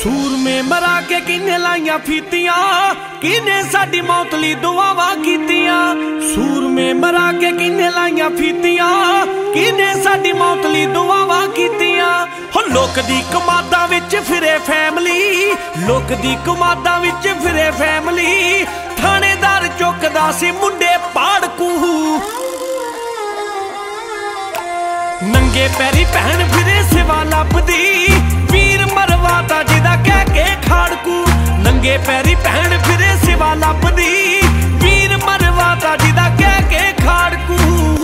सूरमे मरा के किने लाइया फीतियां, किने साडी मौत लई दुआवां कीतियां। सूरमे मरा के किने लाइया फीतियां, किने साडी मौत लई दुआवां कीतियां। हो लोक दी कमादां विच फिरे फैमिली, लोक दी कमादां विच फिरे फैमिली। थानेदार चुकदा सी मुंडे पाड़कू, नंगे पैरी भैन फिरे सिवा लभदी। वीर मरवाता जिदा कह के खाड़कू, नंगे पैरी भैन फिरे सिवा लभदी। वीर मरवाता जिदा कह के खाड़कू।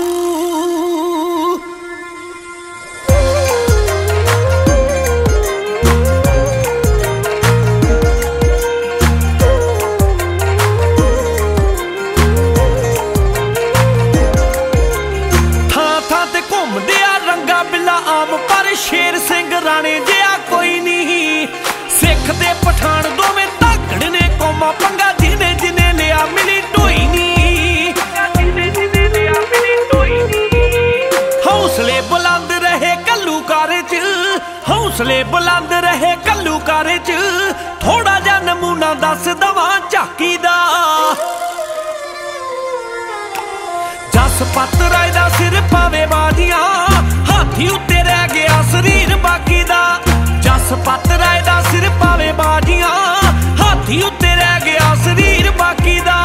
शेर सिंह राणे जिहा कोई नहीं, सिख ते पठान दोवें धाकड़ ने कौमां पंगा। जिने जिने लिया मिली ढोई नी, हौसले बुलंद रहे घल्लूकारे च, हौसले बुलंद रहे घल्लूकारे च। थोड़ा जा नमूना दस दवां झाकी दा। जसपत राय दा सिर पावे बाजियां, हाथी उत्ते रह गया शरीर बाकी दा। जसपत राय दा सिर पावे बाजियां, हाथी उत्ते रह गया शरीर बाकी दा।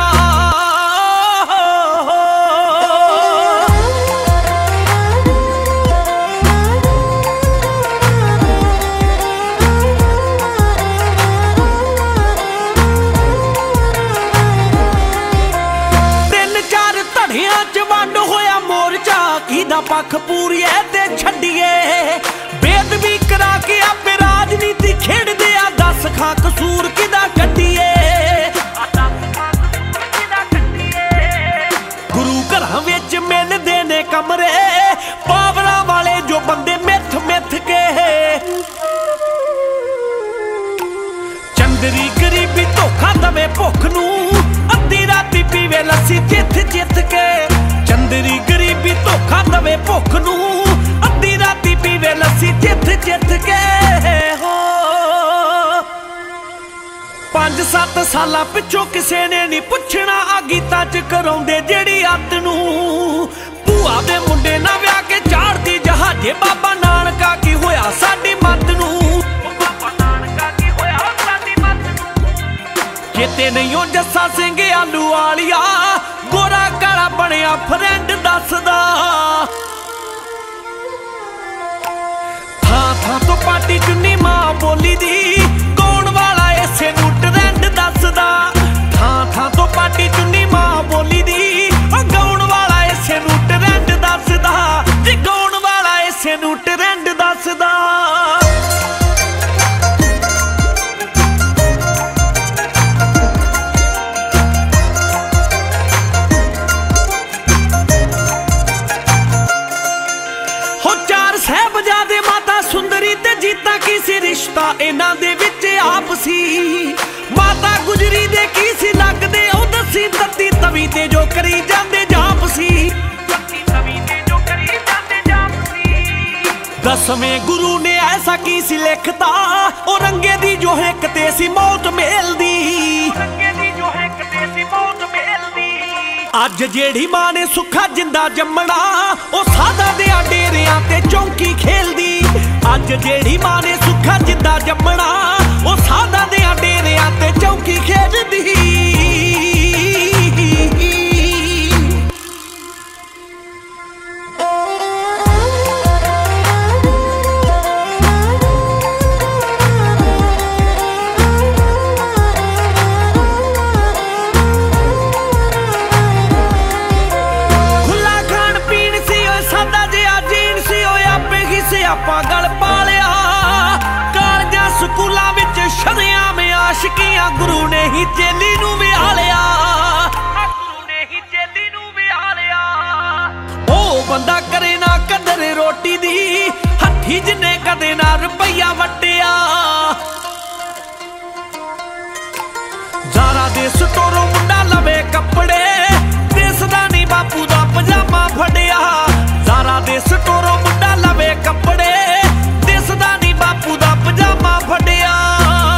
पख पूरीए ते छड्डिए, बेदबी करा के आपे राजनीति खेड़दे आ। दस खां कसूर किदा कड्डिए, गुरु घरां विच मिलदे ने कमरे। पावरां वाले जो बंदे मिथ मिथ के, चंदरी गरीबी धोखा दवे भुख नूं। अद्धी राती पीवे लस्सी चिथ चिथ के, चंदरी गरीबी धोखा दवे भुख नूं। अद्धी राती पीवे लस्सी चिथ चिथ के। हो 5-7 सालां पिछों किसे ने नहीं पुछना, आ गीतां च कराउंदे जेड़ी अत नूं। भूआ दे मुंडे ना विआह के चाड़दी जहाजे। बाबा नानका की होया साडी मत नूं, चेते नहीं ओ जस्सा सिंह आलू वालिया। गोरा काला बनिया फ्रेंड दसदा, थां थां तो पाटी चुन्नी मां बोली दी। कौन वाला इसे नूं ट्रेंड दसदा, थां थां तो पाटी चुन्नी मां बोली दी। गौण वाला इसे नूं ट्रेंड दसदा, जी गौण वाला इसे नूं ट्रेंड दसदा। रिश्ता इन्हां दे विच आपसी, माता गुजरी दे की सी लगदे ओ दसी। तत्ती तवी ते जो करी जांदे जापसी, 10वें गुरु ने ऐसा की सी लिखता। ओ रंगे दी जो हिक ते सी मौत मेलदी। अज जेड़ी मां ने सुखा जिंदा जम्मना, ओ सादा दे डेरियां ते चौंकी खेलदी। अज जेड़ी मां ने सुखा जिंदा जम्मना, ओ सादा दे डेरियां ते चौंकी खेलदी। पागल पालिया कालजां स्कूलां विच शरेआम आशिकियां। गुरु ने ही चेली नूं विहालिया, गुरु ने ही चेली नूं विहालिया। ओ बंदा करे ना कदर रोटी दी, हत्थी जिन्ने कदे ना रुपया वट्टिया। ज़ारा दे स्टोरों मुंडा लवे कपड़े, दिसदा नी बापू दा पजामा फड़िया। ज़ारा दे स्टोरों मुंडा लवे कपड़े, दिसदा नी बापू दा पजामा फड़िया।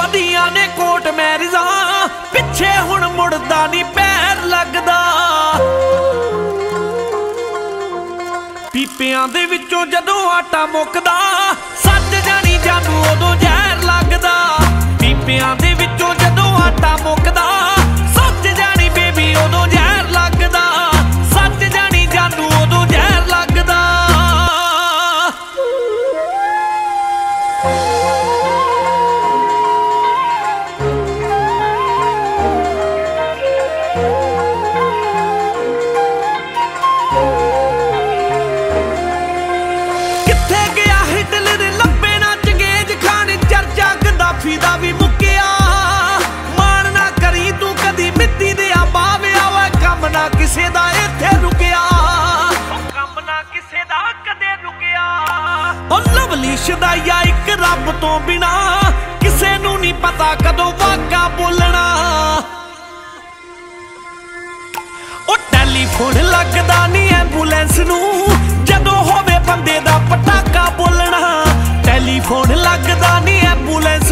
ਦੀਆਂ ਨੇ ਕੋਟ ਮੈਰਿਜਾਂ ਪਿੱਛੇ ਹੁਣ ਮੁੜਦਾ ਨਹੀਂ ਪੈਰ ਲੱਗਦਾ ਪੀਪਿਆਂ ਦੇ ਵਿੱਚੋਂ ਜਦੋਂ ਆਟਾ ਮੁੱਕਦਾ ਸੱਜ ਜਾਣੀ ਜਾਨੂੰ ਉਦੋਂ ਜ਼ਹਿਰ ਲੱਗਦਾ ਪੀਪਿਆਂ ਦੇ ਵਿੱਚੋਂ ਜਦੋਂ ਆਟਾ ਮੁੱਕਦਾ ਸੱਜ ਜਾਣੀ ਬੇਬੀ ਉਦੋਂ ਜ਼ਹਿਰ ਲੱਗਦਾ ਸੱਜ ਜਾਣੀ ਜਾਨੂੰ ਉਦੋਂ ਜ਼ਹਿਰ ਲੱਗਦਾ ਦਾ ਵੀ ਮੁੱਕਿਆ ਮਾਣ ਨਾ ਕਰੀ ਤੂੰ ਕਦੀ ਮਿੱਟੀ ਦੇ ਆਬਾਵਿਆ ਓਏ ਕੰਮ ਨਾ ਕਿਸੇ ਦਾ ਇੱਥੇ ਰੁਕਿਆ ਕੰਮ ਨਾ ਕਿਸੇ ਦਾ ਕਦੇ ਰੁਕਿਆ ਓ ਲਵਲੀ ਸ਼ਦਾਈਆ ਇੱਕ ਰੱਬ ਤੋਂ ਬਿਨਾ ਕਿਸੇ ਨੂੰ ਨਹੀਂ ਪਤਾ ਕਦੋਂ ਵਾਕਾ ਬੋਲਣਾ ਓ ਟੈਲੀਫੋਨ ਲੱਗਦਾ ਨਹੀਂ ਐਂਬੂਲੈਂਸ ਨੂੰ ਜਦੋਂ ਹੋਵੇ ਬੰਦੇ ਦਾ ਪਟਾਕਾ ਬੋਲਣਾ ਟੈਲੀਫੋਨ ਲੱਗਦਾ ਨਹੀਂ ਐਂਬੂਲੈਂਸ